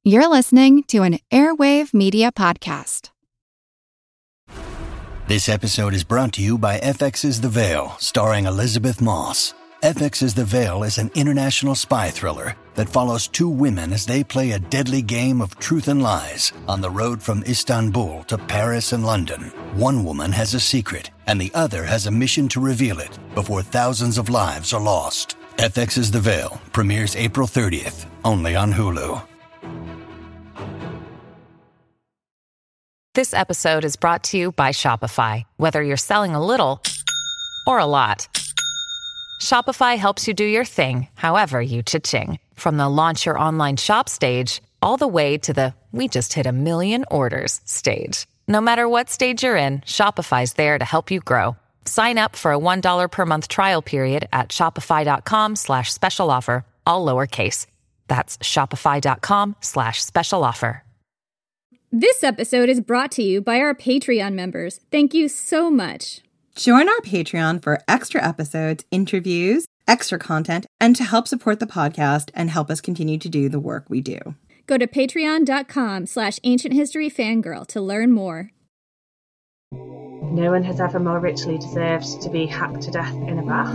You're listening to an Airwave Media Podcast. This episode is brought to you by FX's The Veil, starring Elizabeth Moss. FX's The Veil is an international spy thriller that follows two women as they play a deadly game of truth and lies on the road from Istanbul to Paris and London. One woman has a secret, and the other has a mission to reveal it before thousands of lives are lost. FX's The Veil premieres April 30th, only on Hulu. This episode is brought to you by Shopify. Whether you're selling a little or a lot, Shopify helps you do your thing, however you cha-ching. From the launch your online shop stage, all the way to the we just hit 1 million orders stage. No matter what stage you're in, Shopify's there to help you grow. Sign up for a $1 per month trial period at shopify.com/special offer, all lowercase. That's shopify.com/special offer. This episode is brought to you by our Patreon members. Thank you so much. Join our Patreon for extra episodes, interviews, extra content, and to help support the podcast and help us continue to do the work we do. Go to patreon.com/ancienthistoryfangirl to learn more. No one has ever more richly deserved to be hacked to death in a bath.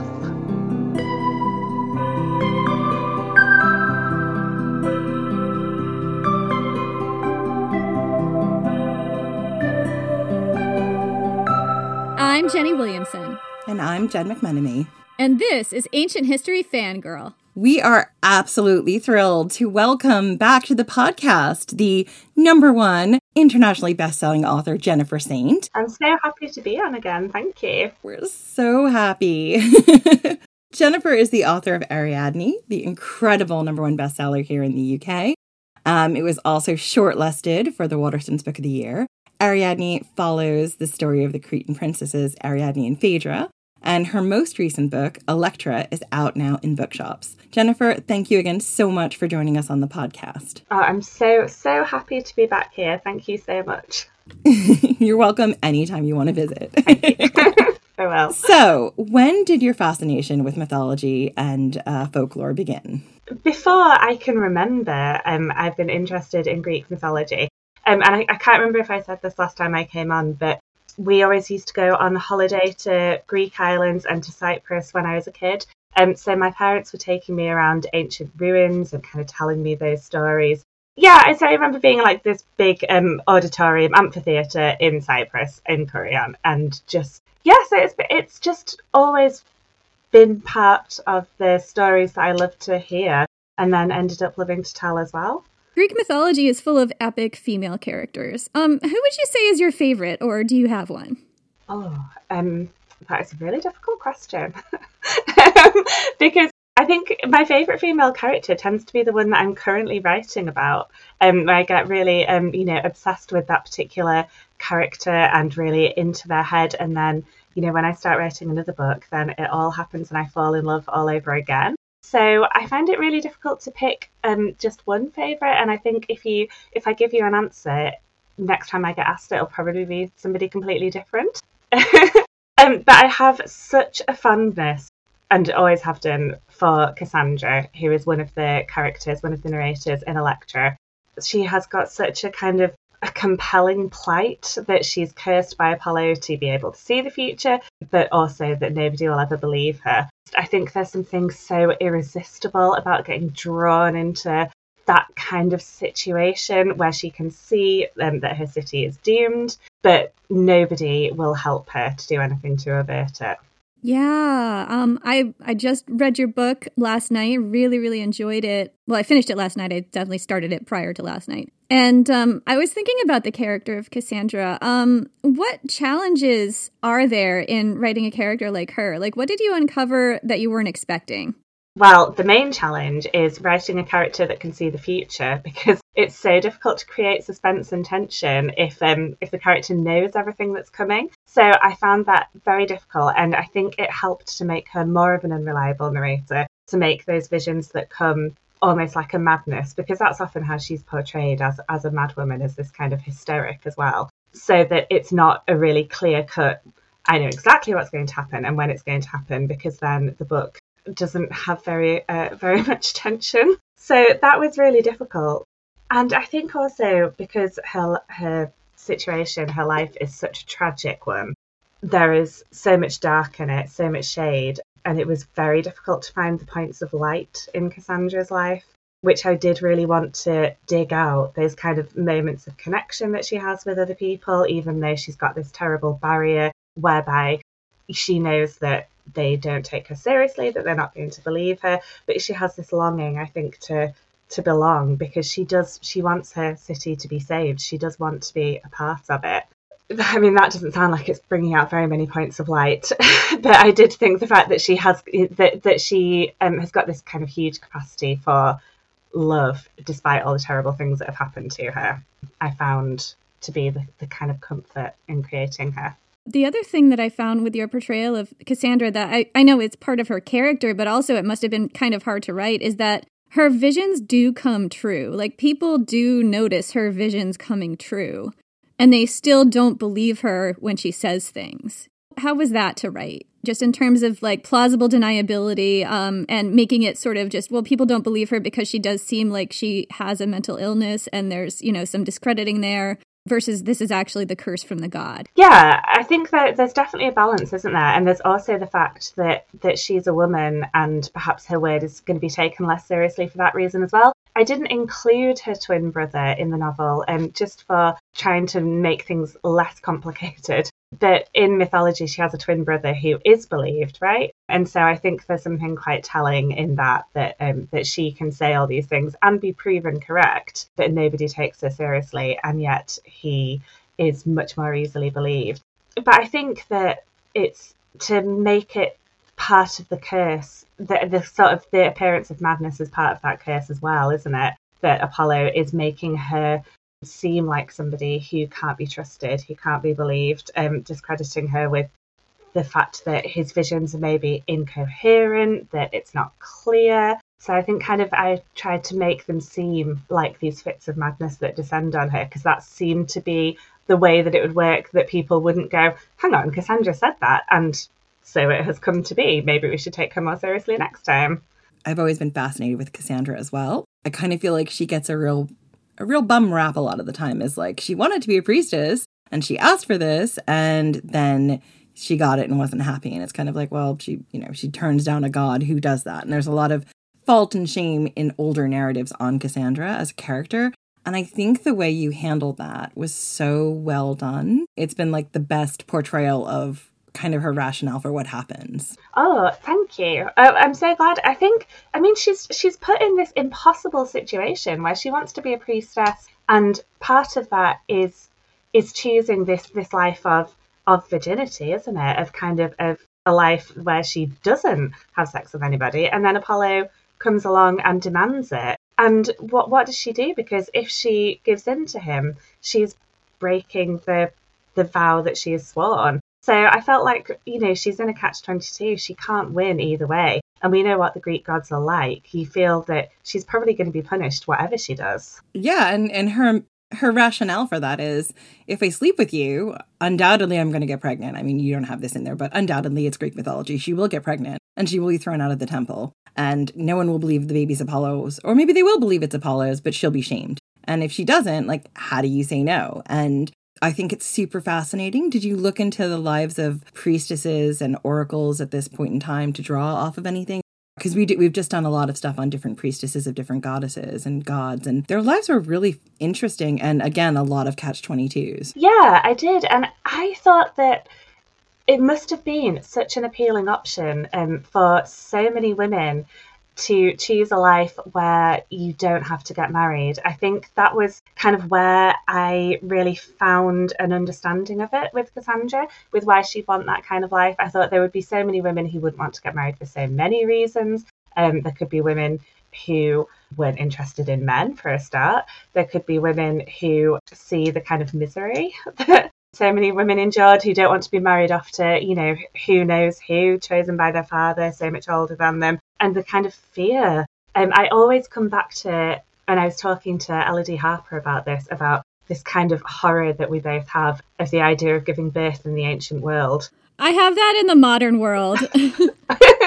I'm Jenny Williamson. And I'm Jen McMenemy. And this is Ancient History Fangirl. We are absolutely thrilled to welcome back to the podcast the #1 internationally best-selling author, Jennifer Saint. I'm so happy to be on again. Thank you. We're so happy. Jennifer is the author of Ariadne, the incredible #1 bestseller here in the UK. It was also shortlisted for the Waterstones Book of the Year. Ariadne follows the story of the Cretan princesses Ariadne and Phaedra, and her most recent book, Electra, is out now in bookshops. Jennifer, thank you again so much for joining us on the podcast. Oh, I'm so happy to be back here. Thank you so much. You're welcome anytime you want to visit. Thank you. I will. So, when did your fascination with mythology and folklore begin? Before I can remember, I've been interested in Greek mythology. And I can't remember if I said this last time I came on, but we always used to go on holiday to Greek islands and to Cyprus when I was a kid. So my parents were taking me around ancient ruins and kind of telling me those stories. Yeah, so I remember being like this big auditorium amphitheatre in Cyprus, in Kourion. And just, so it's just always been part of the stories that I love to hear and then ended up loving to tell as well. Greek mythology is full of epic female characters. Who would you say is your favorite, or do you have one? Oh, that is a really difficult question. Because I think my favourite female character tends to be the one that I'm currently writing about. I get really, obsessed with that particular character and really into their head. And then, when I start writing another book, then it all happens and I fall in love all over again. So I find it really difficult to pick just one favourite, and I think if I give you an answer, next time I get asked, it'll probably be somebody completely different. But I have such a fondness, and always have done, for Cassandra, who is one of the characters, one of the narrators in Electra. She has got such a kind of a compelling plight that she's cursed by Apollo to be able to see the future, but also that nobody will ever believe her. I think there's something so irresistible about getting drawn into that kind of situation where she can see that her city is doomed, but nobody will help her to do anything to avert it. Yeah, I just read your book last night. Really, really enjoyed it. Well, I finished it last night. I definitely started it prior to last night. And I was thinking about the character of Cassandra. What challenges are there in writing a character like her? Like, what did you uncover that you weren't expecting? Well, the main challenge is writing a character that can see the future, because it's so difficult to create suspense and tension if the character knows everything that's coming. So I found that very difficult, and I think it helped to make her more of an unreliable narrator, to make those visions that come almost like a madness, because that's often how she's portrayed, as a madwoman, as this kind of hysteric as well. So that it's not a really clear cut, I know exactly what's going to happen and when it's going to happen, because then the book doesn't have very much tension. So that was really difficult. And I think also because her situation, her life is such a tragic one, there is so much dark in it, so much shade, and it was very difficult to find the points of light in Cassandra's life, which I did really want to dig out. Those kind of moments of connection that she has with other people, even though she's got this terrible barrier whereby she knows that they don't take her seriously, that they're not going to believe her, but she has this longing, I think, to belong, because she wants her city to be saved. She does want to be a part of it. I mean, that doesn't sound like it's bringing out very many points of light, but I did think the fact that she has got this kind of huge capacity for love, despite all the terrible things that have happened to her, I found to be the kind of comfort in creating her. The other thing that I found with your portrayal of Cassandra that I know it's part of her character, but also it must have been kind of hard to write, is that her visions do come true. Like, people do notice her visions coming true, and they still don't believe her when she says things. How was that to write? Just in terms of like plausible deniability, and making it sort of just, well, people don't believe her because she does seem like she has a mental illness and there's, some discrediting there, versus this is actually the curse from the god. Yeah, I think that there's definitely a balance, isn't there? And there's also the fact that she's a woman and perhaps her word is going to be taken less seriously for that reason as well. I didn't include her twin brother in the novel, just for trying to make things less complicated. But in mythology, she has a twin brother who is believed, right? And so I think there's something quite telling in that she can say all these things and be proven correct, but nobody takes her seriously, and yet he is much more easily believed. But I think that it's to make it part of the curse, the sort of the appearance of madness is part of that curse as well, isn't it? That Apollo is making her seem like somebody who can't be trusted, who can't be believed, discrediting her with the fact that his visions are maybe incoherent, that it's not clear. So I think I tried to make them seem like these fits of madness that descend on her, because that seemed to be the way that it would work, that people wouldn't go, hang on, Cassandra said that, and so it has come to be. Maybe we should take her more seriously next time. I've always been fascinated with Cassandra as well. I kind of feel like she gets a real bum rap a lot of the time, is like, she wanted to be a priestess and she asked for this and then she got it and wasn't happy. And it's kind of like, well, she turns down a god who does that. And there's a lot of fault and shame in older narratives on Cassandra as a character. And I think the way you handled that was so well done. It's been like the best portrayal of kind of her rationale for what happens. Oh, thank you. I'm so glad. She's put in this impossible situation where she wants to be a priestess, and part of that is choosing this life of virginity, isn't it? Of a life where she doesn't have sex with anybody, and then Apollo comes along and demands it. And what does she do? Because if she gives in to him, she's breaking the vow that she has sworn. So I felt like, she's in a catch-22. She can't win either way. And we know what the Greek gods are like. You feel that she's probably going to be punished whatever she does. Yeah, and her rationale for that is, if I sleep with you, undoubtedly I'm going to get pregnant. I mean, you don't have this in there, but undoubtedly it's Greek mythology. She will get pregnant and she will be thrown out of the temple. And no one will believe the baby's Apollo's. Or maybe they will believe it's Apollo's, but she'll be shamed. And if she doesn't, like, how do you say no? And I think it's super fascinating. Did you look into the lives of priestesses and oracles at this point in time to draw off of anything? Because we've just done a lot of stuff on different priestesses of different goddesses and gods, and their lives were really interesting. And again, a lot of catch-22s. Yeah, I did. And I thought that it must have been such an appealing option for so many women to choose a life where you don't have to get married. I think that was kind of where I really found an understanding of it with Cassandra, with why she'd want that kind of life. I thought there would be so many women who wouldn't want to get married for so many reasons. There could be women who weren't interested in men, for a start. There could be women who see the kind of misery that so many women endured, who don't want to be married off to, who knows who, chosen by their father, so much older than them. And the kind of fear. I always come back to, and I was talking to Elodie Harper about this kind of horror that we both have of the idea of giving birth in the ancient world. I have that in the modern world.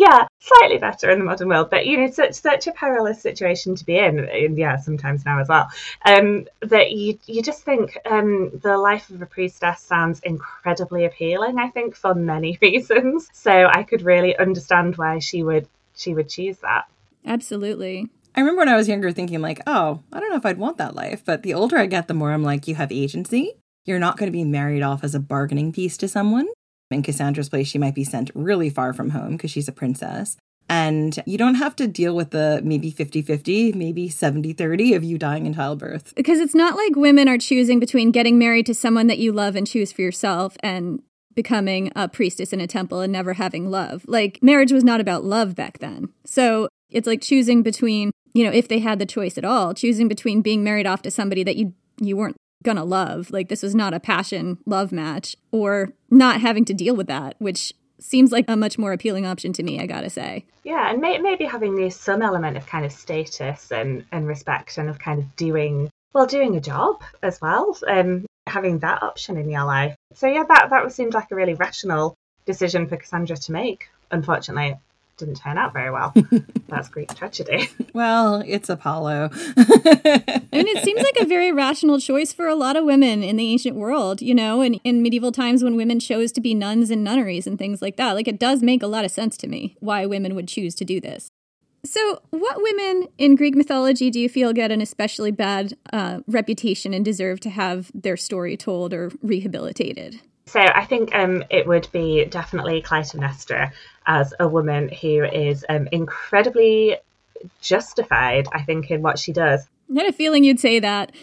Yeah, slightly better in the modern world, but such a perilous situation to be in, and yeah, sometimes now as well. That you just think the life of a priestess sounds incredibly appealing. I think for many reasons, so I could really understand why she would choose that. Absolutely. I remember when I was younger thinking like, oh, I don't know if I'd want that life. But the older I get, the more I'm like, you have agency. You're not going to be married off as a bargaining piece to someone. In Cassandra's place, she might be sent really far from home because she's a princess. And you don't have to deal with the maybe 50-50, maybe 70-30 of you dying in childbirth. Because it's not like women are choosing between getting married to someone that you love and choose for yourself and becoming a priestess in a temple and never having love. Like, marriage was not about love back then. So it's like choosing between, if they had the choice at all, choosing between being married off to somebody that you weren't gonna love. Like, this was not a passion love match, or not having to deal with that, which seems like a much more appealing option to me, I gotta say. Yeah, and maybe having some element of kind of status and respect, and of kind of doing a job as well, having that option in your life. So yeah, that seemed like a really rational decision for Cassandra to make. Unfortunately, it didn't turn out very well. That's Greek tragedy. Well, it's Apollo. And it seems like a very rational choice for a lot of women in the ancient world, and in medieval times when women chose to be nuns in nunneries and things like that. Like, it does make a lot of sense to me why women would choose to do this. So what women in Greek mythology do you feel get an especially bad reputation and deserve to have their story told or rehabilitated? So I think it would be definitely Clytemnestra as a woman who is incredibly justified, I think, in what she does. I had a feeling you'd say that.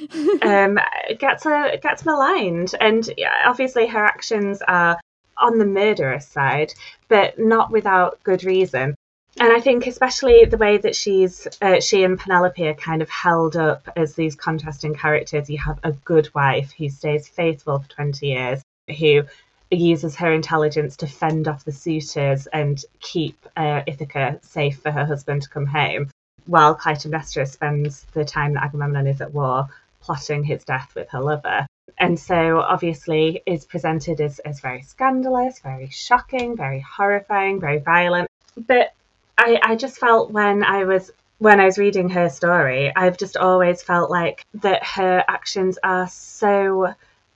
Gets maligned, and obviously her actions are on the murderous side, but not without good reason. And I think especially the way that she and Penelope are kind of held up as these contrasting characters. You have a good wife who stays faithful for 20 years, who uses her intelligence to fend off the suitors and keep Ithaca safe for her husband to come home, while Clytemnestra spends the time that Agamemnon is at war plotting his death with her lover. And so obviously is presented as very scandalous, very shocking, very horrifying, very violent. But I just felt when I was reading her story, I've just always felt like that her actions are so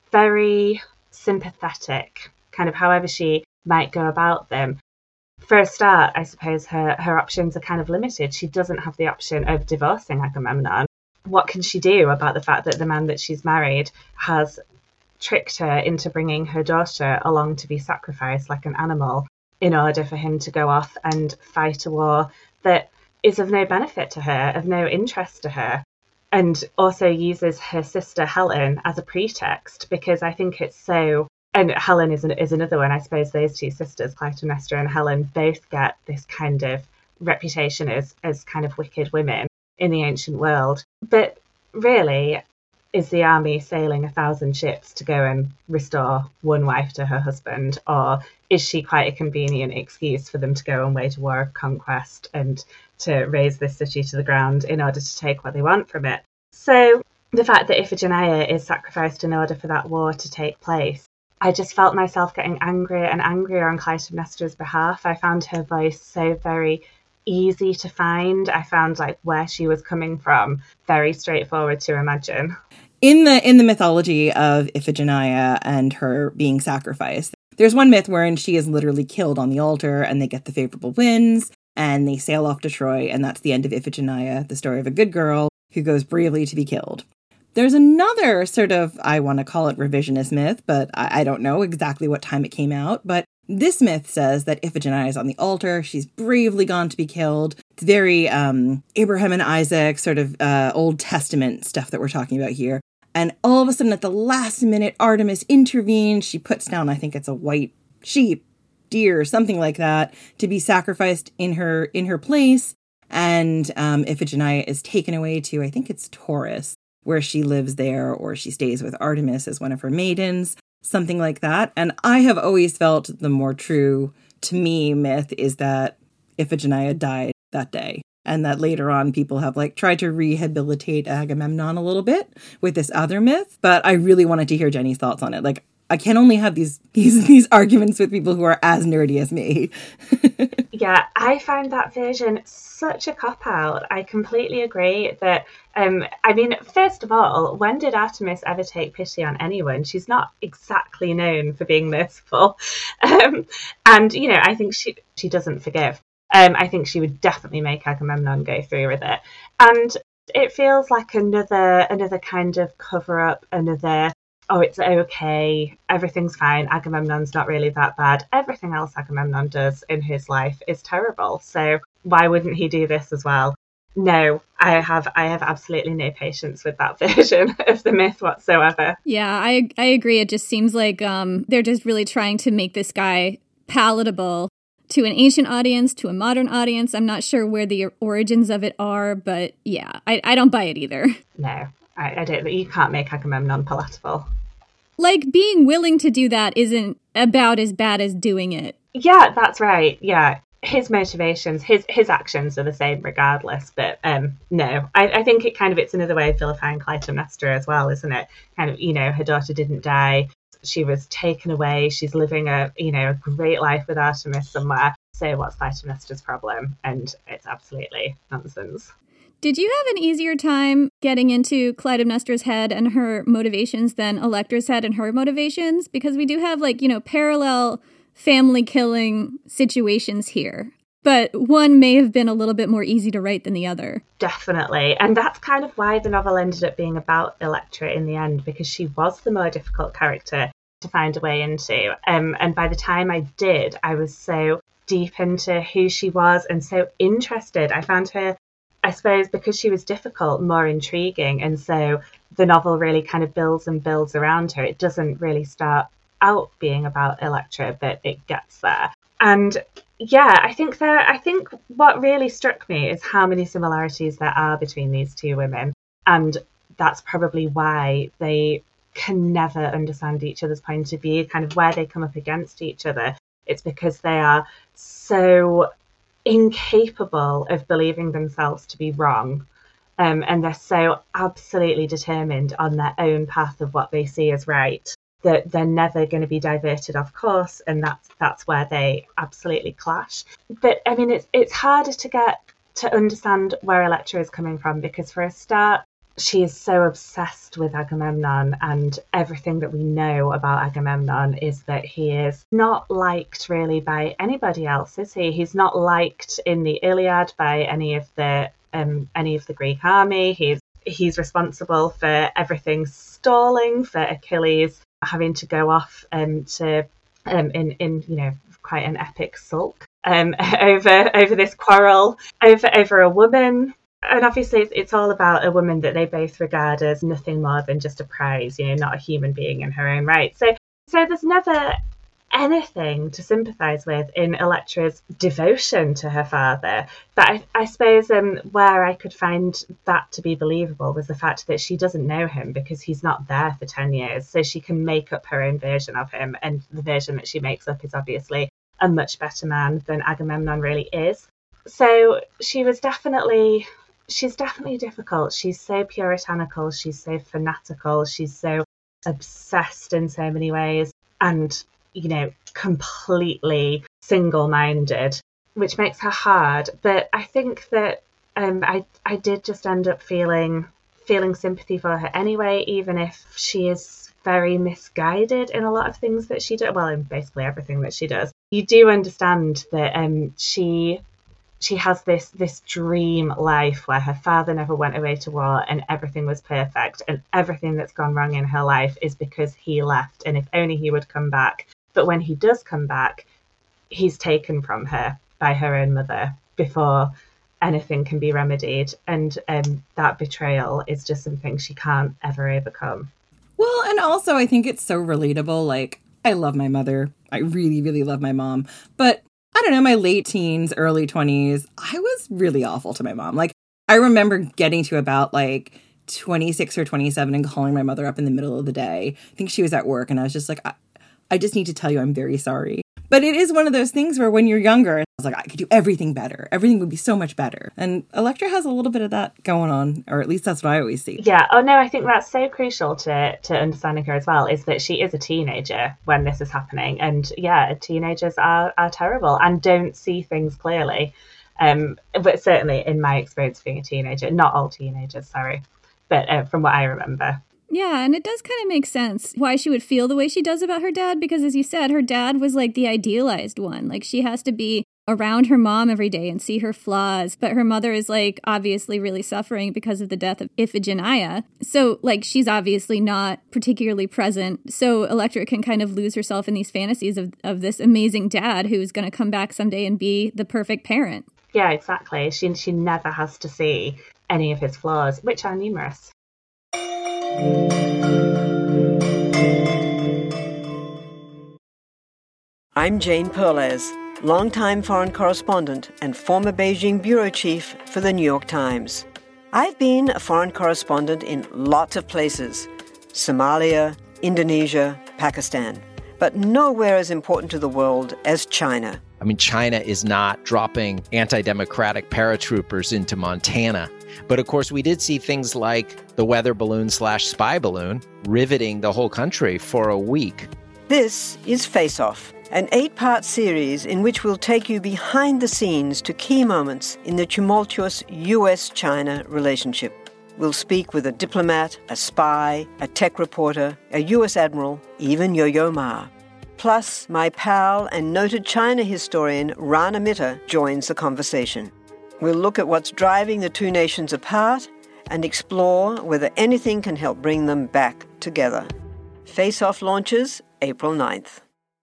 very sympathetic, kind of however she might go about them. For a start, I suppose her options are kind of limited. She doesn't have the option of divorcing Agamemnon. What can she do about the fact that the man that she's married has tricked her into bringing her daughter along to be sacrificed like an animal in order for him to go off and fight a war that is of no benefit to her, of no interest to her, and also uses her sister Helen as a pretext, because I think it's so... And Helen is another one. I suppose those two sisters, Clytemnestra and Helen, both get this kind of reputation as kind of wicked women in the ancient world. But really, is the army sailing 1,000 ships to go and restore one wife to her husband? Or is she quite a convenient excuse for them to go and wage a war of conquest and to raise this city to the ground in order to take what they want from it? So the fact that Iphigenia is sacrificed in order for that war to take place, I just felt myself getting angrier and angrier on Clytemnestra's behalf. I found her voice so very easy to find. I found like where she was coming from very straightforward to imagine. In the mythology of Iphigenia and her being sacrificed, there's one myth wherein she is literally killed on the altar and they get the favorable winds and they sail off to Troy, and that's the end of Iphigenia, the story of a good girl who goes bravely to be killed. There's another sort of, I want to call it revisionist myth, but I don't know exactly what time it came out. But this myth says that Iphigenia is on the altar. She's bravely gone to be killed. It's very Abraham and Isaac sort of Old Testament stuff that we're talking about here. And all of a sudden at the last minute, Artemis intervenes. She puts down, I think it's a white sheep, deer, something like that, to be sacrificed in her place. And Iphigenia is taken away to, I think it's Taurus, where she lives there, or she stays with Artemis as one of her maidens, something like that. And I have always felt the more true, to me, myth is that Iphigenia died that day. And that later on people have tried to rehabilitate Agamemnon a little bit with this other myth. But I really wanted to hear Jenny's thoughts on it. I can only have these arguments with people who are as nerdy as me. Yeah, I find that version such a cop-out. I completely agree that, I mean, first of all, when did Artemis ever take pity on anyone? She's not exactly known for being merciful. And, you know, I think she doesn't forgive. I think she would definitely make Agamemnon go through with it. And it feels like another kind of cover-up, another, oh, it's okay, everything's fine, Agamemnon's not really that bad. Everything else Agamemnon does in his life is terrible. So why wouldn't he do this as well? No, I have absolutely no patience with that version of the myth whatsoever. Yeah, I agree. It just seems like they're just really trying to make this guy palatable to an ancient audience, to a modern audience. I'm not sure where the origins of it are, but yeah, I don't buy it either. No, I don't. You can't make Agamemnon palatable. Like, being willing to do that isn't about as bad as doing it. Yeah, that's right. Yeah. His motivations, his actions are the same regardless. But no, I think it's another way of vilifying Clytemnestra as well, isn't it? Kind of, you know, her daughter didn't die. She was taken away. She's living a great life with Artemis somewhere. So what's Clytemnestra's problem? And it's absolutely nonsense. Did you have an easier time getting into Clytemnestra's head and her motivations than Electra's head and her motivations? Because we do have, like, you know, parallel family killing situations here. But one may have been a little bit more easy to write than the other. Definitely. And that's kind of why the novel ended up being about Electra in the end, because she was the more difficult character to find a way into. And by the time I did, I was so deep into who she was and so interested. I found her, I suppose, because she was difficult, more intriguing. And so the novel really kind of builds and builds around her. It doesn't really start out being about Electra, but it gets there. And yeah, I think what really struck me is how many similarities there are between these two women. And that's probably why they can never understand each other's point of view, kind of where they come up against each other. It's because they are so incapable of believing themselves to be wrong. And they're so absolutely determined on their own path of what they see as right, that they're never going to be diverted off course, and that's where they absolutely clash. But I mean, it's harder to get to understand where Electra is coming from, because for a start, she is so obsessed with Agamemnon, and everything that we know about Agamemnon is that he is not liked really by anybody else, is he? He's not liked in the Iliad by any of the Greek army. He's responsible for everything stalling, for Achilles having to go off in quite an epic sulk over this quarrel over a woman. And obviously it's all about a woman that they both regard as nothing more than just a prize, not a human being in her own right. So there's never anything to sympathise with in Electra's devotion to her father. But I suppose where I could find that to be believable was the fact that she doesn't know him because he's not there for 10 years. So she can make up her own version of him. And the version that she makes up is obviously a much better man than Agamemnon really is. So she's definitely difficult. She's so puritanical. She's so fanatical. She's so obsessed in so many ways. And completely single-minded, which makes her hard. But I think that I did just end up feeling sympathy for her anyway, even if she is very misguided in a lot of things that she does. Well, in basically everything that she does. You do understand that she has this dream life where her father never went away to war and everything was perfect, and everything that's gone wrong in her life is because he left, and if only he would come back. But when he does come back, he's taken from her by her own mother before anything can be remedied. And that betrayal is just something she can't ever overcome. Well, and also I think it's so relatable. Like, I love my mother. I really, really love my mom. But I don't know, my late teens, early 20s, I was really awful to my mom. Like, I remember getting to about 26 or 27 and calling my mother up in the middle of the day. I think she was at work, and I was just like, I just need to tell you I'm very sorry. But it is one of those things where when you're younger, I was like, I could do everything better. Everything would be so much better. And Elektra has a little bit of that going on, or at least that's what I always see. Yeah. Oh, no, I think that's so crucial to understanding her as well, is that she is a teenager when this is happening. And yeah, teenagers are terrible and don't see things clearly. But certainly in my experience being a teenager, not all teenagers, sorry, but from what I remember. Yeah, and it does kind of make sense why she would feel the way she does about her dad, because as you said, her dad was like the idealized one. Like she has to be around her mom every day and see her flaws, but her mother is like obviously really suffering because of the death of Iphigenia. So like she's obviously not particularly present. So Elektra can kind of lose herself in these fantasies of this amazing dad who's going to come back someday and be the perfect parent. Yeah, exactly. She never has to see any of his flaws, which are numerous. I'm Jane Perlez, longtime foreign correspondent and former Beijing bureau chief for the New York Times. I've been a foreign correspondent in lots of places: Somalia, Indonesia, Pakistan, but nowhere as important to the world as China. I mean, China is not dropping anti-democratic paratroopers into Montana. But of course, we did see things like the weather balloon / spy balloon riveting the whole country for a week. This is Face Off, an 8-part series in which we'll take you behind the scenes to key moments in the tumultuous US-China relationship. We'll speak with a diplomat, a spy, a tech reporter, a US admiral, even Yo-Yo Ma. Plus, my pal and noted China historian Rana Mitter joins the conversation. We'll look at what's driving the two nations apart and explore whether anything can help bring them back together. Face Off launches April 9th.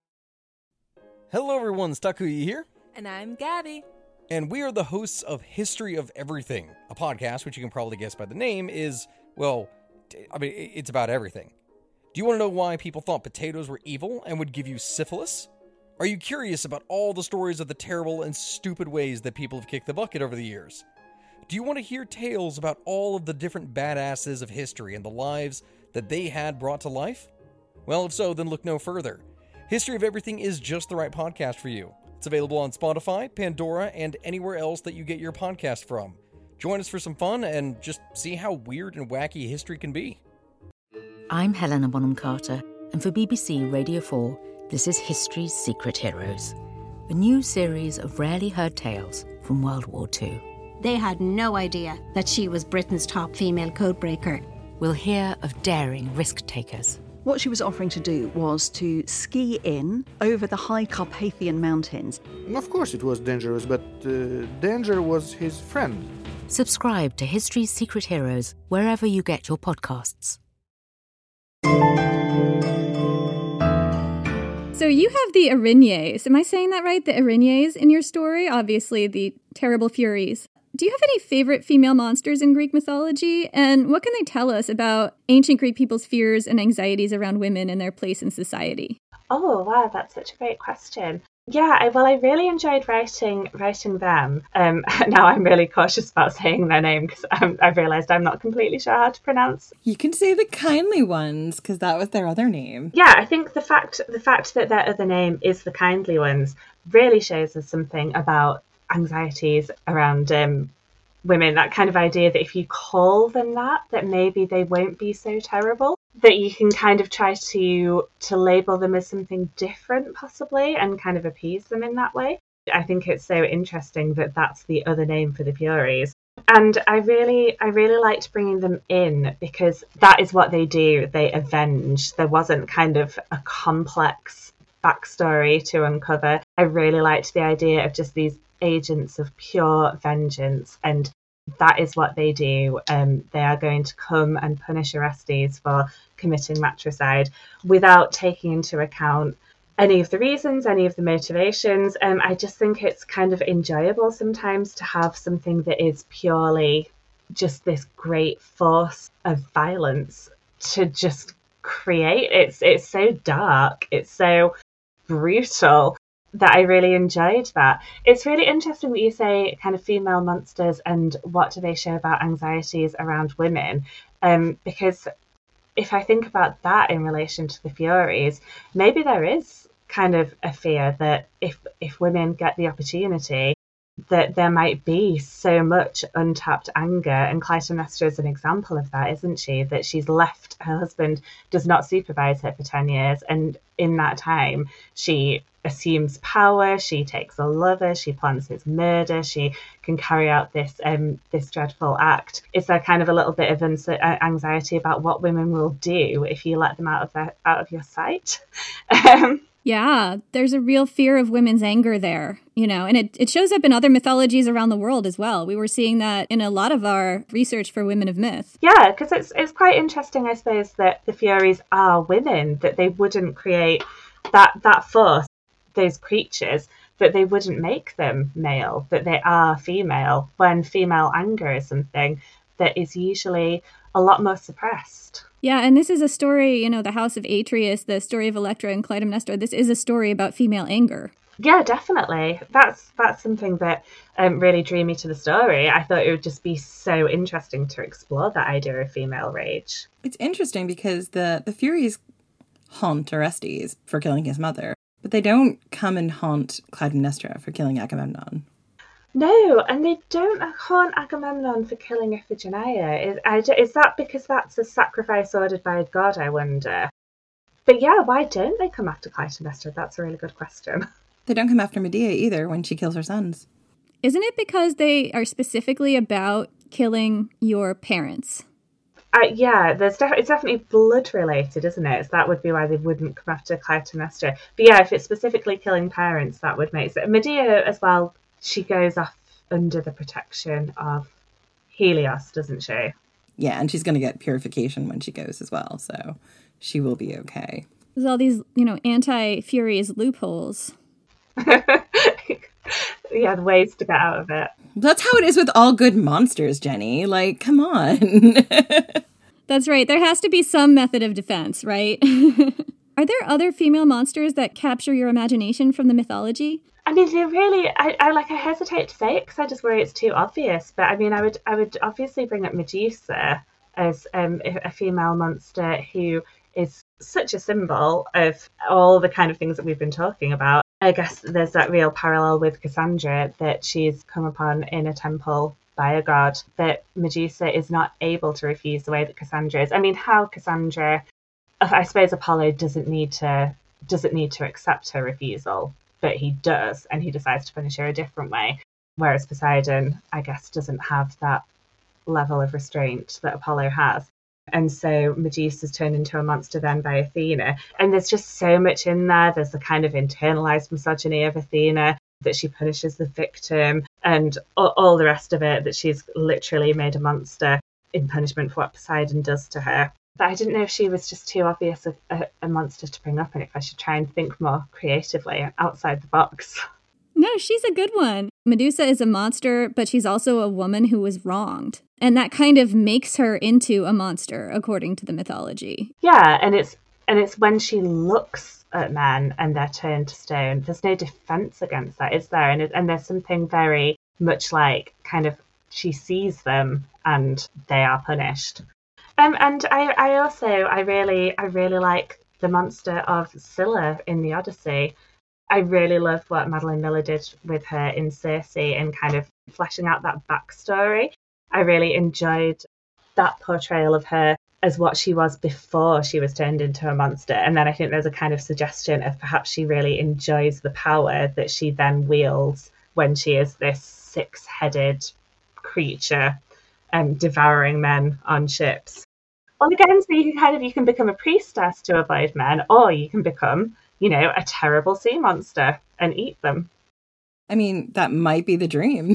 Hello everyone, Takuya here. And I'm Gabby. And we are the hosts of History of Everything, a podcast which you can probably guess by the name is, well, I mean, it's about everything. Do you want to know why people thought potatoes were evil and would give you syphilis? Are you curious about all the stories of the terrible and stupid ways that people have kicked the bucket over the years? Do you want to hear tales about all of the different badasses of history and the lives that they had brought to life? Well, if so, then look no further. History of Everything is just the right podcast for you. It's available on Spotify, Pandora, and anywhere else that you get your podcast from. Join us for some fun and just see how weird and wacky history can be. I'm Helena Bonham Carter, and for BBC Radio 4, this is History's Secret Heroes, a new series of rarely heard tales from World War II. They had no idea that she was Britain's top female codebreaker. We'll hear of daring risk-takers. What she was offering to do was to ski in over the high Carpathian Mountains. Of course it was dangerous, but danger was his friend. Subscribe to History's Secret Heroes wherever you get your podcasts. So you have the Erinyes. Am I saying that right? The Erinyes in your story? Obviously, the terrible Furies. Do you have any favorite female monsters in Greek mythology? And what can they tell us about ancient Greek people's fears and anxieties around women and their place in society? Oh, wow, that's such a great question. Yeah, I really enjoyed writing them. Now I'm really cautious about saying their name because I've realised I'm not completely sure how to pronounce. You can say the kindly ones because that was their other name. Yeah, I think the fact that their other name is the kindly ones really shows us something about anxieties around women. That kind of idea that if you call them that maybe they won't be so terrible. That you can kind of try to label them as something different, possibly, and kind of appease them in that way. I think it's so interesting that that's the other name for the Furies. And I really liked bringing them in because that is what they do. They avenge. There wasn't kind of a complex backstory to uncover. I really liked the idea of just these agents of pure vengeance, and that is what they do. They are going to come and punish Orestes for committing matricide without taking into account any of the reasons, any of the motivations. I just think it's kind of enjoyable sometimes to have something that is purely just this great force of violence to just create. It's so dark, it's so brutal, that I really enjoyed that. It's really interesting that you say kind of female monsters and what do they show about anxieties around women, because if I think about that in relation to the Furies, maybe there is kind of a fear that if women get the opportunity, that there might be so much untapped anger. And Clytemnestra is an example of that, isn't she? That she's left, her husband does not supervise her for 10 years. And in that time, she assumes power, she takes a lover, she plans his murder, she can carry out this dreadful act. Is there kind of a little bit of anxiety about what women will do if you let them out of your sight? Yeah, there's a real fear of women's anger there, and it shows up in other mythologies around the world as well. We were seeing that in a lot of our research for Women of Myth. Yeah, because it's quite interesting, I suppose, that the Furies are women, that they wouldn't create that force, those creatures, that they wouldn't make them male, that they are female, when female anger is something that is usually a lot more suppressed. Yeah, and this is a story, the House of Atreus, the story of Electra and Clytemnestra. This is a story about female anger. Yeah, definitely. That's something that really drew me to the story. I thought it would just be so interesting to explore that idea of female rage. It's interesting because the Furies haunt Orestes for killing his mother, but they don't come and haunt Clytemnestra for killing Agamemnon. No, and they don't haunt Agamemnon for killing Iphigenia. Is that because that's a sacrifice ordered by a god, I wonder? But yeah, why don't they come after Clytemnestra? That's a really good question. They don't come after Medea either when she kills her sons. Isn't it because they are specifically about killing your parents? Yeah, it's definitely blood related, isn't it? So that would be why they wouldn't come after Clytemnestra. But yeah, if it's specifically killing parents, that would make sense. Medea as well, she goes off under the protection of Helios, doesn't she? Yeah, and she's going to get purification when she goes as well, so she will be okay. There's all these, anti-Furies loopholes. Yeah, the ways to get out of it. That's how it is with all good monsters, Jenny. Like, come on. That's right. There has to be some method of defense, right? Are there other female monsters that capture your imagination from the mythology? I mean, they really, I hesitate to say it because I just worry it's too obvious. But I mean, I would obviously bring up Medusa as a female monster who is such a symbol of all the kind of things that we've been talking about. I guess there's that real parallel with Cassandra, that she's come upon in a temple by a god, that Medusa is not able to refuse the way that Cassandra is. I mean, how Cassandra, I suppose Apollo doesn't need to accept her refusal, but he does, and he decides to punish her a different way. Whereas Poseidon, I guess, doesn't have that level of restraint that Apollo has. And so Medusa's turned into a monster then by Athena. And there's just so much in there. There's the kind of internalized misogyny of Athena, that she punishes the victim, and all the rest of it, that she's literally made a monster in punishment for what Poseidon does to her. But I didn't know if she was just too obvious a monster to bring up, and if I should try and think more creatively outside the box. No, she's a good one. Medusa is a monster, but she's also a woman who was wronged. And that kind of makes her into a monster, according to the mythology. Yeah, and it's when she looks at men and they're turned to stone. There's no defense against that, is there? And there's something very much like kind of she sees them and they are punished. And I really like the monster of Scylla in the Odyssey. I really love what Madeline Miller did with her in Circe and kind of fleshing out that backstory. I really enjoyed that portrayal of her as what she was before she was turned into a monster. And then I think there's a kind of suggestion of perhaps she really enjoys the power that she then wields when she is this six-headed creature devouring men on ships. Well, again, so you can become a priestess to avoid men, or you can become, a terrible sea monster and eat them. I mean, that might be the dream.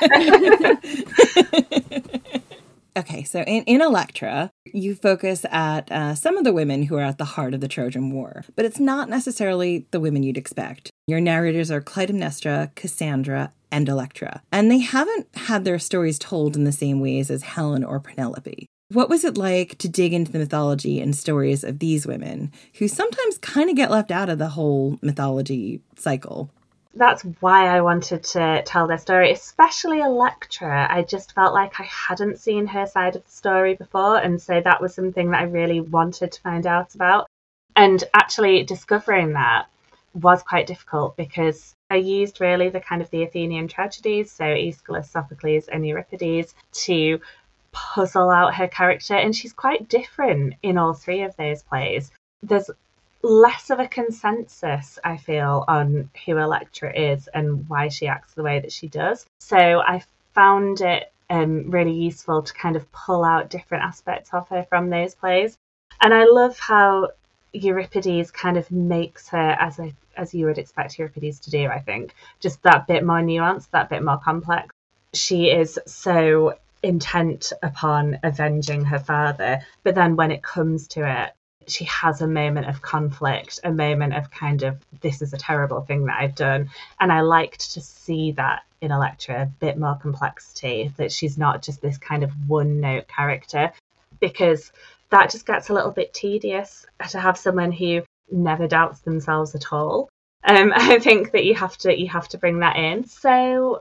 Okay, so in Electra, you focus at some of the women who are at the heart of the Trojan War, but it's not necessarily the women you'd expect. Your narrators are Clytemnestra, Cassandra, and Electra, and they haven't had their stories told in the same ways as Helen or Penelope. What was it like to dig into the mythology and stories of these women, who sometimes kind of get left out of the whole mythology cycle? That's why I wanted to tell their story, especially Electra. I just felt like I hadn't seen her side of the story before, and so that was something that I really wanted to find out about. And actually discovering that was quite difficult because I used really the kind of the Athenian tragedies, so Aeschylus, Sophocles and Euripides, to puzzle out her character, and she's quite different in all three of those plays. There's less of a consensus, I feel, on who Electra is and why she acts the way that she does. So I found it really useful to kind of pull out different aspects of her from those plays. And I love how Euripides kind of makes her, as you would expect Euripides to do, I think, just that bit more nuanced, that bit more complex. She is so intent upon avenging her father, but then when it comes to it, she has a moment of conflict, a moment of kind of, this is a terrible thing that I've done. And I liked to see that in Electra, a bit more complexity, that she's not just this kind of one-note character, because that just gets a little bit tedious to have someone who never doubts themselves at all. I think that you have to bring that in. So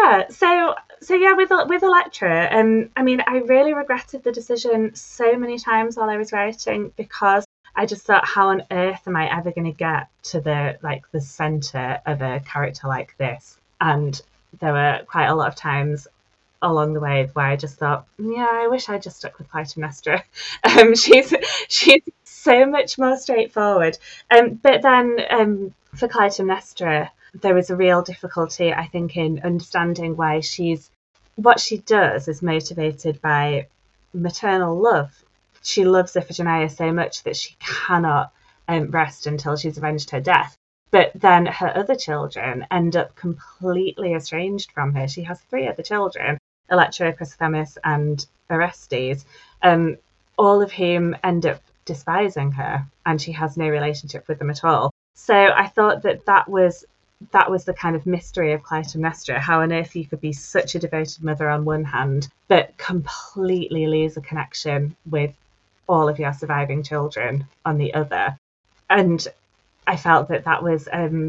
with Electra, I mean, I really regretted the decision so many times while I was writing, because I just thought, how on earth am I ever going to get to the centre of a character like this? And there were quite a lot of times along the way where I just thought, yeah, I wish I just stuck with Clytemnestra. She's so much more straightforward. But then for Clytemnestra, there was a real difficulty, I think, in understanding why what she does is motivated by maternal love. She loves Iphigenia so much that she cannot rest until she's avenged her death. But then her other children end up completely estranged from her. She has 3 other children, Electra, Chrysothemis and Orestes, all of whom end up despising her, and she has no relationship with them at all. So I thought that was the kind of mystery of Clytemnestra, how on earth you could be such a devoted mother on one hand, but completely lose a connection with all of your surviving children on the other. And I felt that was,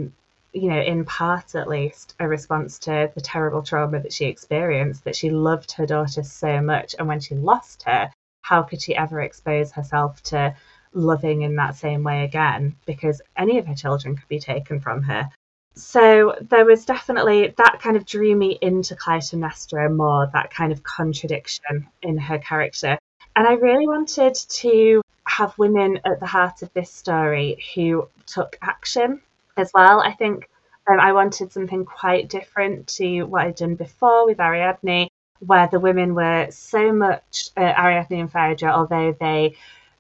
in part at least, a response to the terrible trauma that she experienced, that she loved her daughter so much. And when she lost her, how could she ever expose herself to loving in that same way again? Because any of her children could be taken from her. So there was definitely that kind of drew me into Clytemnestra more, that kind of contradiction in her character. And I really wanted to have women at the heart of this story who took action as well. I think I wanted something quite different to what I'd done before with Ariadne, where the women were so much, Ariadne and Phaedra, although they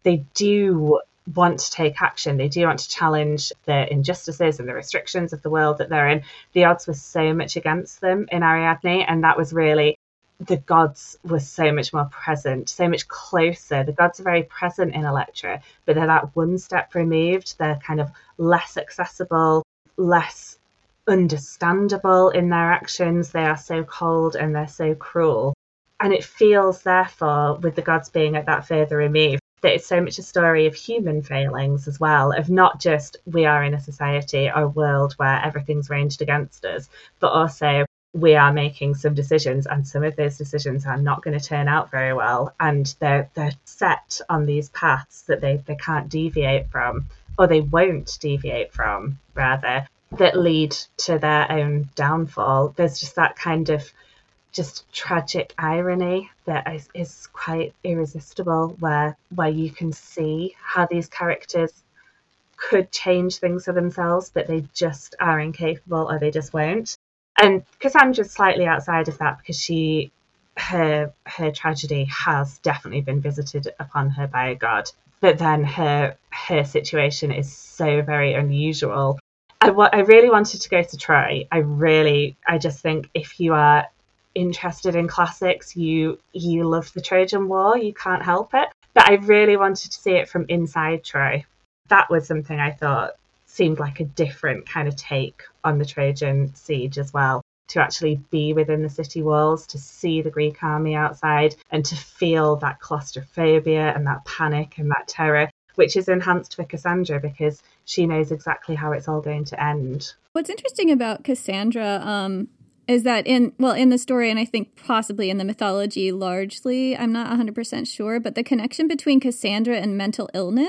do want to take action, they do want to challenge the injustices and the restrictions of the world that they're in, the odds were so much against them in Ariadne, and that was really, the gods were so much more present, so much closer. The gods are very present in Electra, but they're that one step removed. They're kind of less accessible, less understandable in their actions. They are so cold and they're so cruel. And it feels, therefore, with the gods being at that further remove, that it's so much a story of human failings as well, of not just we are in a society or a world where everything's ranged against us, but also we are making some decisions, and some of those decisions are not going to turn out very well, and they're set on these paths that they can't deviate from, or they won't deviate from, rather, that lead to their own downfall. There's just that kind of just tragic irony that is quite irresistible, where you can see how these characters could change things for themselves, but they just are incapable, or they just won't. And Cassandra's slightly outside of that, because her tragedy has definitely been visited upon her by a god. But then her situation is so very unusual. I really wanted to go to Troy. I just think if you are interested in classics, you love the Trojan War, you can't help it. But I really wanted to see it from inside Troy. That was something I thought seemed like a different kind of take on the Trojan siege as well, to actually be within the city walls, to see the Greek army outside, and to feel that claustrophobia and that panic and that terror, which is enhanced for Cassandra because she knows exactly how it's all going to end. What's interesting about Cassandra is that in the story, and I think possibly in the mythology largely, I'm not 100% sure, but the connection between Cassandra and mental illness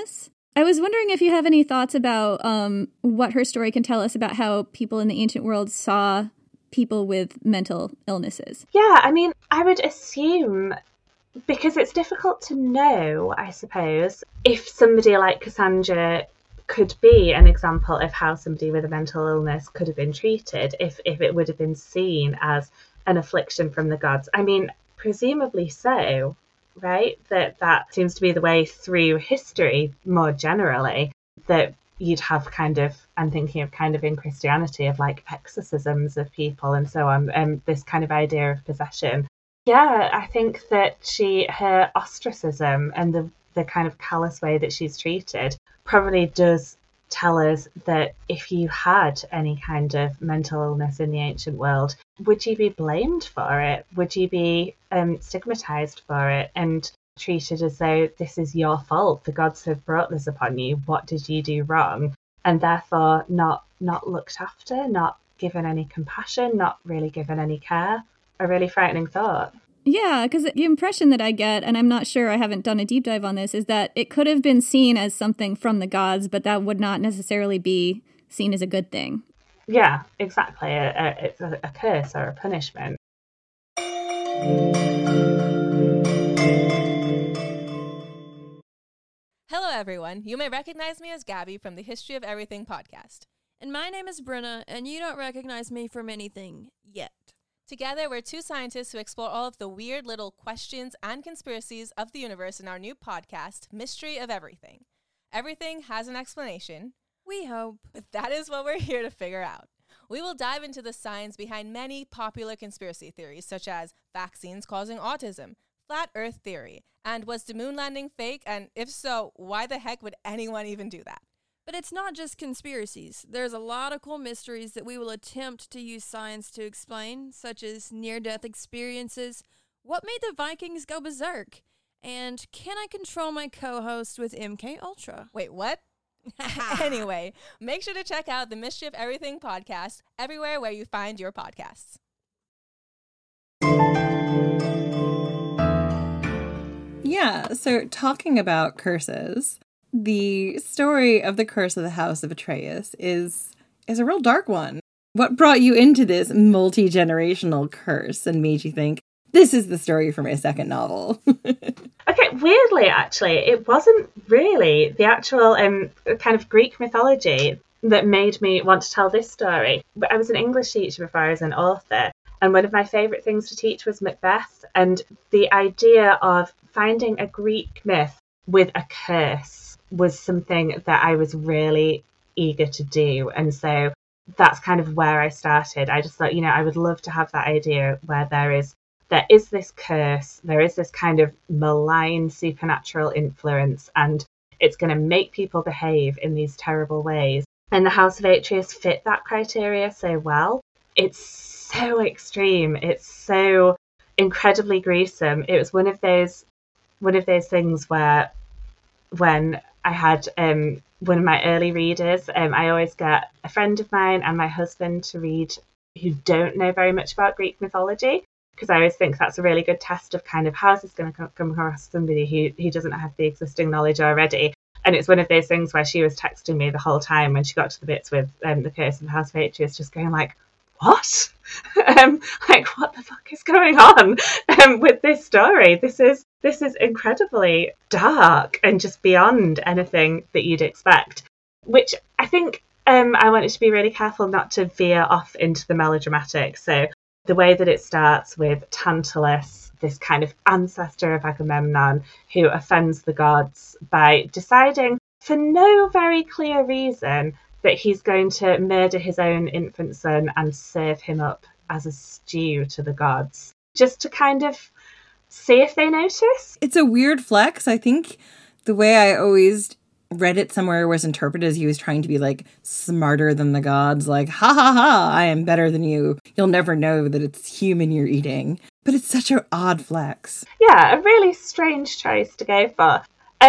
I was wondering if you have any thoughts about what her story can tell us about how people in the ancient world saw people with mental illnesses. Yeah, I mean, I would assume, because it's difficult to know, I suppose, if somebody like Cassandra could be an example of how somebody with a mental illness could have been treated, if it would have been seen as an affliction from the gods. I mean, presumably so, right? That seems to be the way through history more generally, that you'd have kind of, I'm thinking of kind of in Christianity, of like exorcisms of people and so on, this kind of idea of possession. Yeah, I think that her ostracism and the kind of callous way that she's treated probably does tell us that if you had any kind of mental illness in the ancient world, would you be blamed for it? Would you be stigmatized for it and treated as though this is your fault? The gods have brought this upon you. What did you do wrong? And therefore not looked after, not given any compassion, not really given any care. A really frightening thought. Yeah, because the impression that I get, and I'm not sure, I haven't done a deep dive on this, is that it could have been seen as something from the gods, but that would not necessarily be seen as a good thing. Yeah, exactly. It's a curse or a punishment. Hello, everyone. You may recognize me as Gabby from the History of Everything podcast. And my name is Brenna, and you don't recognize me from anything yet. Together, we're two scientists who explore all of the weird little questions and conspiracies of the universe in our new podcast, Mystery of Everything. Everything has an explanation. We hope. But that is what we're here to figure out. We will dive into the science behind many popular conspiracy theories, such as vaccines causing autism, flat earth theory, and was the moon landing fake? And if so, why the heck would anyone even do that? But it's not just conspiracies. There's a lot of cool mysteries that we will attempt to use science to explain, such as near-death experiences, what made the Vikings go berserk, and can I control my co-host with MK Ultra? Wait, what? Anyway, make sure to check out the Mystery of Everything podcast everywhere where you find your podcasts. Yeah, so talking about curses, the story of the curse of the House of Atreus is a real dark one. What brought you into this multi-generational curse and made you think, this is the story for my second novel? Okay, weirdly, actually, it wasn't really the actual kind of Greek mythology that made me want to tell this story. I was an English teacher before I was an author, and one of my favourite things to teach was Macbeth, and the idea of finding a Greek myth with a curse was something that I was really eager to do. And so that's kind of where I started. I just thought, I would love to have that idea where there is this curse, there is this kind of malign supernatural influence, and it's going to make people behave in these terrible ways. And the House of Atreus fit that criteria so well. It's so extreme. It's so incredibly gruesome. It was one of those things where when I had one of my early readers, I always get a friend of mine and my husband to read who don't know very much about Greek mythology, because I always think that's a really good test of kind of how is this going to come across somebody who doesn't have the existing knowledge already. And it's one of those things where she was texting me the whole time when she got to the bits with the curse of the House of Atreus, just going like, what? Like, what the fuck is going on with this story? This is incredibly dark and just beyond anything that you'd expect, which I think I wanted to be really careful not to veer off into the melodramatic. So the way that it starts with Tantalus, this kind of ancestor of Agamemnon who offends the gods by deciding for no very clear reason that he's going to murder his own infant son and serve him up as a stew to the gods, just to kind of see if they notice. It's a weird flex. I think the way I always read it somewhere was interpreted as he was trying to be like smarter than the gods, like, ha ha ha, I am better than you. You'll never know that it's human you're eating. But it's such an odd flex. Yeah, a really strange choice to go for.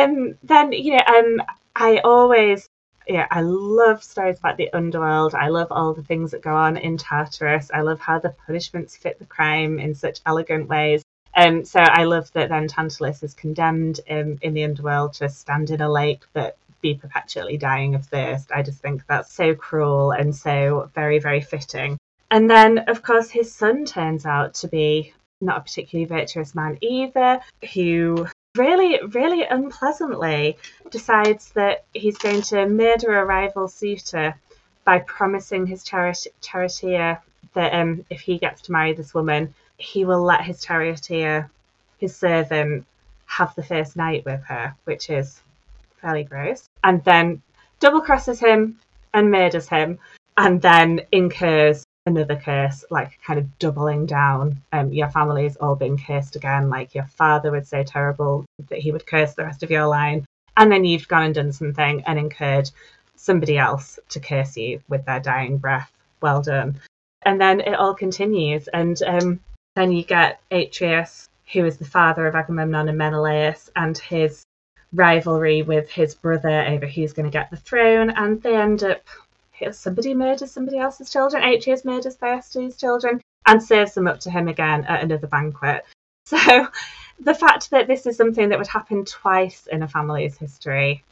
I love stories about the underworld. I love all the things that go on in Tartarus. I love how the punishments fit the crime in such elegant ways. So I love that then Tantalus is condemned in the underworld to stand in a lake that be perpetually dying of thirst. I just think that's so cruel and so very, very fitting. And then, of course, his son turns out to be not a particularly virtuous man either, who really, really unpleasantly decides that he's going to murder a rival suitor by promising his charioteer that if he gets to marry this woman, he will let his charioteer, his servant, have the first night with her, which is fairly gross. And then double crosses him and murders him, and then incurs another curse, like kind of doubling down. Your family is all being cursed again, like your father was so terrible that he would curse the rest of your line, and then you've gone and done something and incurred somebody else to curse you with their dying breath. Well done. And then it all continues, and then you get Atreus, who is the father of Agamemnon and Menelaus, and his rivalry with his brother over who's going to get the throne, and they end up, somebody murders somebody else's children. Atreus murders Thyestes' children and serves them up to him again at another banquet. So the fact that this is something that would happen twice in a family's history,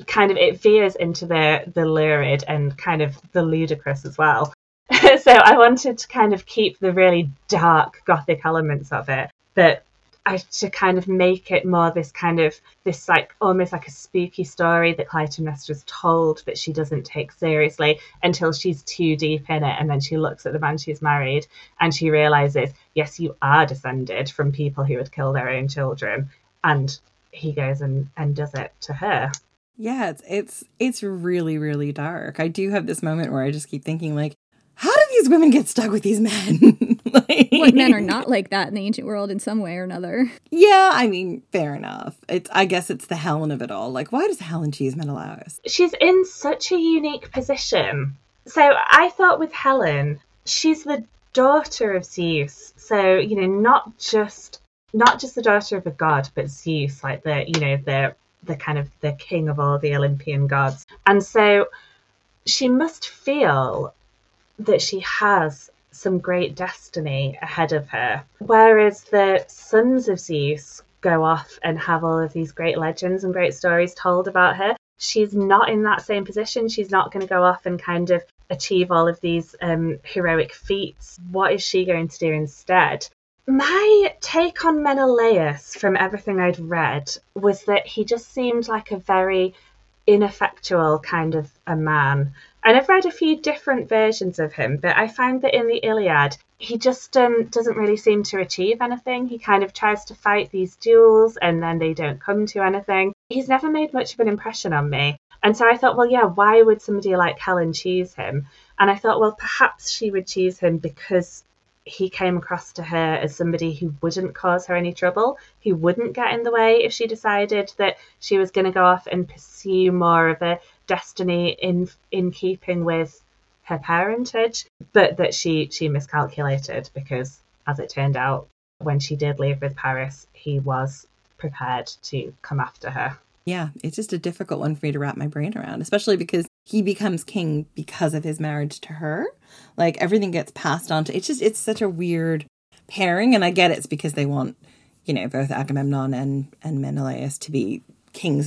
it veers into the lurid and kind of the ludicrous as well. So I wanted to kind of keep the really dark gothic elements of it, but to kind of make it more this like almost like a spooky story that Clytemnestra's told that she doesn't take seriously until she's too deep in it, and then she looks at the man she's married and she realizes, yes, you are descended from people who would kill their own children, and he goes and does it to her. Yeah, it's really, really dark. I do have this moment where I just keep thinking, like, how do these women get stuck with these men? What, men are not like that in the ancient world in some way or another. Yeah, I mean, fair enough. I guess it's the Helen of it all. Like, why does Helen choose Menelaus? She's in such a unique position. So I thought with Helen, she's the daughter of Zeus. So, not just the daughter of a god, but Zeus, like the kind of the king of all the Olympian gods. And so she must feel that she has some great destiny ahead of her. Whereas the sons of Zeus go off and have all of these great legends and great stories told about her, she's not in that same position. She's not going to go off and kind of achieve all of these heroic feats. What is she going to do instead? My take on Menelaus from everything I'd read was that he just seemed like a very ineffectual kind of a man. And I've read a few different versions of him, but I find that in the Iliad, he just doesn't really seem to achieve anything. He kind of tries to fight these duels and then they don't come to anything. He's never made much of an impression on me. And so I thought, well, yeah, why would somebody like Helen choose him? And I thought, well, perhaps she would choose him because he came across to her as somebody who wouldn't cause her any trouble, who wouldn't get in the way if she decided that she was going to go off and pursue more of a destiny in keeping with her parentage, but that she miscalculated, because as it turned out, when she did leave with Paris, he was prepared to come after her. Yeah, it's just a difficult one for me to wrap my brain around, especially because he becomes king because of his marriage to her. Like, everything gets passed on to, it's such a weird pairing, and I get it's because they want, both Agamemnon and Menelaus to be kings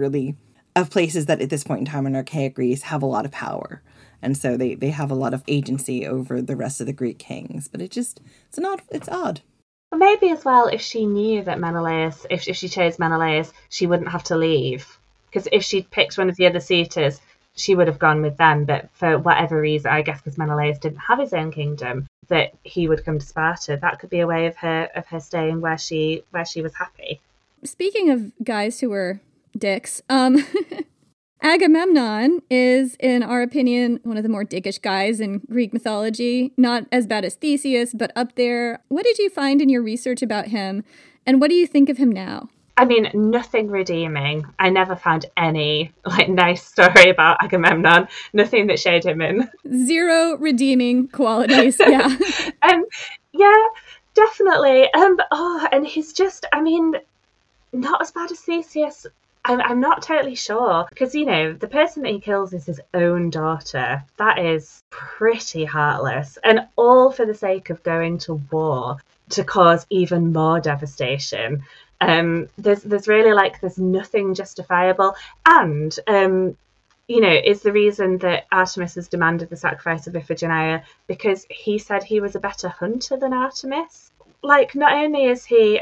of places that at this point in time in archaic Greece have a lot of power. And so they have a lot of agency over the rest of the Greek kings. But it's odd. Maybe as well, if she knew that Menelaus, if she chose Menelaus, she wouldn't have to leave. Because if she'd picked one of the other suitors, she would have gone with them. But for whatever reason, I guess because Menelaus didn't have his own kingdom, that he would come to Sparta. That could be a way of her staying where she was happy. Speaking of guys who were dicks, Agamemnon is, in our opinion, one of the more dickish guys in Greek mythology. Not as bad as Theseus, but up there. What did you find in your research about him, and what do you think of him now? I mean, nothing redeeming. I never found any nice story about Agamemnon. Nothing that showed him in. Zero redeeming qualities. Yeah. Yeah, definitely. And he's just, not as bad as Theseus. I'm not totally sure, because, the person that he kills is his own daughter. That is pretty heartless, and all for the sake of going to war to cause even more devastation. There's really like there's nothing justifiable, and is the reason that Artemis has demanded the sacrifice of Iphigenia because he said he was a better hunter than Artemis. Like, not only is he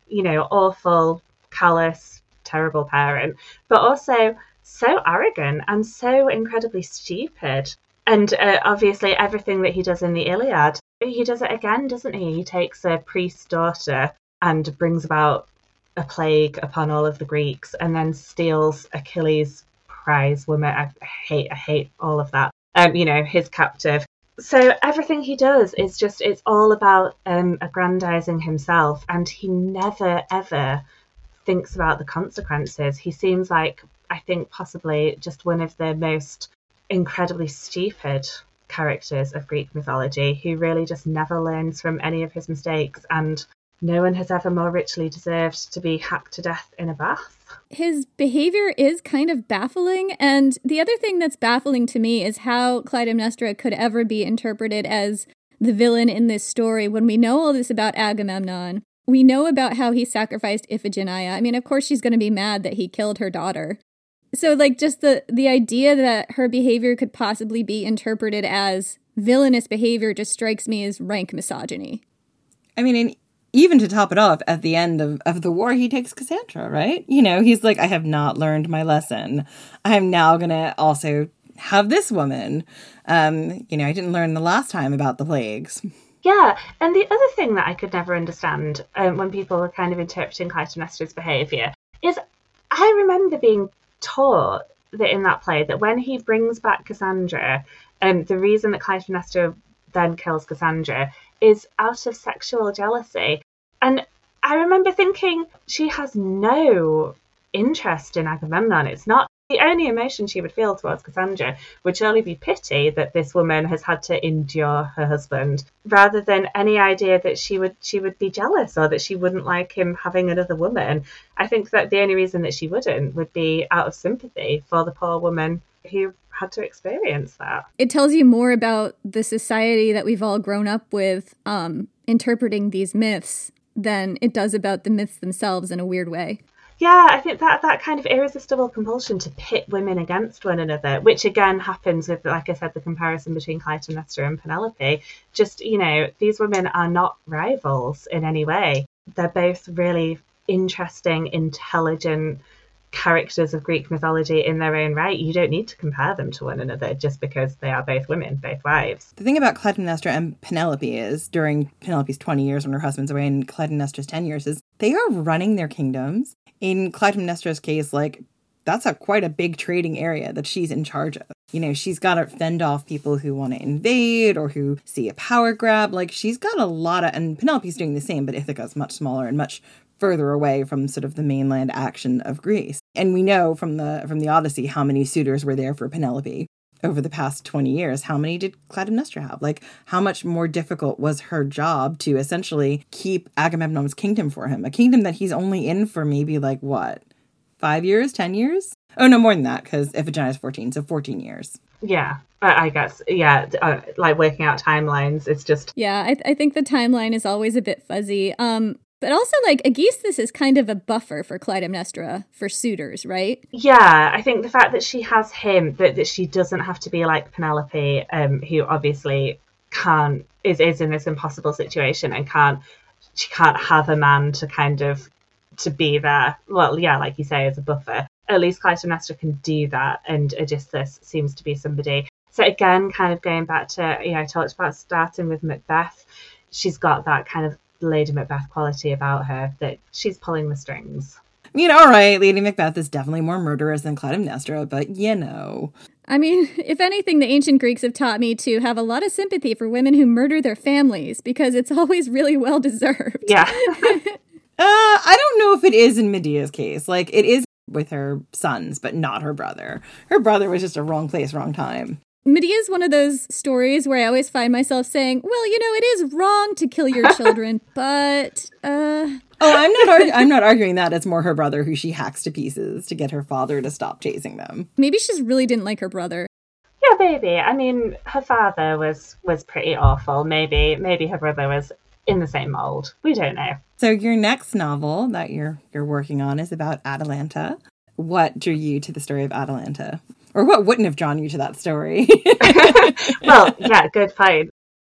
awful, callous, terrible parent, but also so arrogant and so incredibly stupid. And obviously everything that he does in the Iliad, he does it again, doesn't he? He takes a priest's daughter and brings about a plague upon all of the Greeks and then steals Achilles' prize woman. I hate all of that. His captive. So everything he does is just, it's all about aggrandizing himself, and he never, ever thinks about the consequences. He seems like, I think, possibly just one of the most incredibly stupid characters of Greek mythology, who really just never learns from any of his mistakes, and no one has ever more richly deserved to be hacked to death in a bath. His behavior is kind of baffling, and the other thing that's baffling to me is how Clytemnestra could ever be interpreted as the villain in this story when we know all this about Agamemnon. We know about how he sacrificed Iphigenia. I mean, of course she's going to be mad that he killed her daughter. So, like, just the idea that her behavior could possibly be interpreted as villainous behavior just strikes me as rank misogyny. I mean, and even to top it off, at the end of the war, he takes Cassandra, right? He's like, I have not learned my lesson. I'm now going to also have this woman. I didn't learn the last time about the plagues. Yeah, and the other thing that I could never understand when people were kind of interpreting Clytemnestra's behaviour is I remember being taught that in that play that when he brings back Cassandra, the reason that Clytemnestra then kills Cassandra is out of sexual jealousy. And I remember thinking she has no interest in Agamemnon. It's not the only emotion she would feel towards Cassandra would surely be pity that this woman has had to endure her husband, rather than any idea that she would be jealous or that she wouldn't like him having another woman. I think that the only reason that she wouldn't would be out of sympathy for the poor woman who had to experience that. It tells you more about the society that we've all grown up with interpreting these myths than it does about the myths themselves in a weird way. Yeah, I think that kind of irresistible compulsion to pit women against one another, which again happens with, like I said, the comparison between Clytemnestra and Penelope. Just, these women are not rivals in any way. They're both really interesting, intelligent characters of Greek mythology in their own right. You don't need to compare them to one another just because they are both women, both wives. The thing about Clytemnestra and Penelope is, during Penelope's 20 years when her husband's away and Clytemnestra's 10 years, is they are running their kingdoms. In Clytemnestra's case, that's quite a big trading area that she's in charge of. She's got to fend off people who want to invade or who see a power grab. She's got a lot of, and Penelope's doing the same, but Ithaca's much smaller and much further away from sort of the mainland action of Greece. And we know from the Odyssey how many suitors were there for Penelope over the past 20 years. How many did Clytemnestra have? How much more difficult was her job to essentially keep Agamemnon's kingdom for him? A kingdom that he's only in for maybe 5 years, 10 years? Oh, no, more than that, because Iphigenia is 14, so 14 years. Yeah, I guess. Yeah, working out timelines, it's just... Yeah, I think the timeline is always a bit fuzzy. But also, Aegisthus is kind of a buffer for Clytemnestra, for suitors, right? Yeah, I think the fact that she has him, that she doesn't have to be like Penelope, who obviously is in this impossible situation and she can't have a man to be there. Well, yeah, like you say, as a buffer. At least Clytemnestra can do that, and Aegisthus seems to be somebody. So again, kind of going back to, I talked about starting with Macbeth. She's got that kind of Lady Macbeth quality about her, that she's pulling the strings. I mean, all right, Lady Macbeth is definitely more murderous than Clytemnestra, but I mean, if anything, the ancient Greeks have taught me to have a lot of sympathy for women who murder their families, because it's always really well deserved. Yeah. I don't know if it is in Medea's case. It is with her sons, but not her brother. Her brother was just a wrong place, wrong time. Medea is one of those stories where I always find myself saying, well, it is wrong to kill your children, but, Oh, I'm not arguing that. It's more her brother who she hacks to pieces to get her father to stop chasing them. Maybe she just really didn't like her brother. Yeah, maybe. I mean, her father was pretty awful. Maybe her brother was in the same mold. We don't know. So your next novel that you're working on is about Atalanta. What drew you to the story of Atalanta? Or what wouldn't have drawn you to that story? Well, yeah, good point.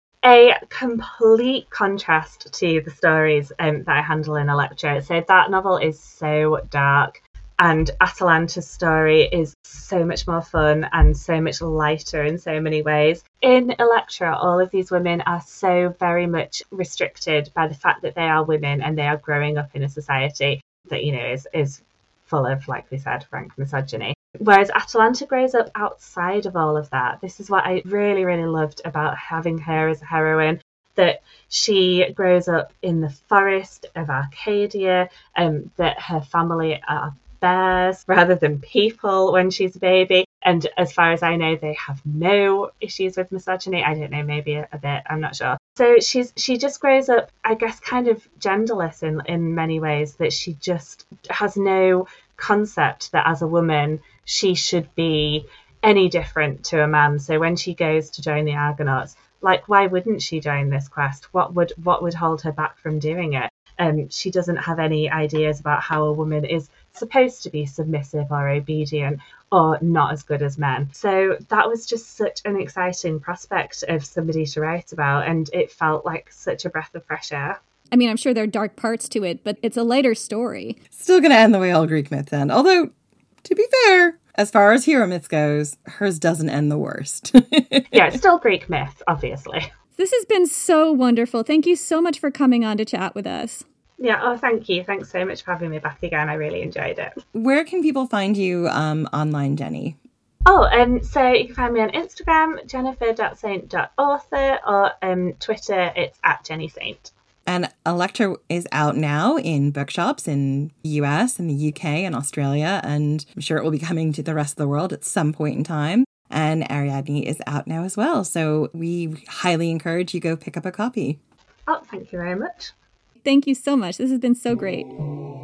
A complete contrast to the stories that I handle in Electra. So that novel is so dark, and Atalanta's story is so much more fun and so much lighter in so many ways. In Electra, all of these women are so very much restricted by the fact that they are women and they are growing up in a society that, you know, is full of, like we said, rank misogyny. Whereas Atalanta grows up outside of all of that. This is what I really, really loved about having her as a heroine, that she grows up in the forest of Arcadia, that her family are bears rather than people when she's a baby. And as far as I know, they have no issues with misogyny. I don't know, maybe a bit, I'm not sure. So she just grows up, I guess, kind of genderless in many ways, that she just has no concept that as a woman she should be any different to a man. So when she goes to join the Argonauts, like, why wouldn't she join this quest? What would hold her back from doing it? She doesn't have any ideas about how a woman is supposed to be submissive or obedient or not as good as men. So that was just such an exciting prospect of somebody to write about, and it felt like such a breath of fresh air. I mean, I'm sure there are dark parts to it, but it's a lighter story. Still going to end the way all Greek myths end. Although, to be fair, as far as hero myths goes, hers doesn't end the worst. Yeah, it's still Greek myth, obviously. This has been so wonderful. Thank you so much for coming on to chat with us. Yeah, oh, thank you. Thanks so much for having me back again. I really enjoyed it. Where can people find you online, Jenny? Oh, so you can find me on Instagram, jennifer.saint.author, or Twitter, it's @JennySaint. And Electra is out now in bookshops in the US and the UK and Australia, and I'm sure it will be coming to the rest of the world at some point in time. And Ariadne is out now as well, so we highly encourage you go pick up a copy. Oh, thank you very much. Thank you so much. This has been so great.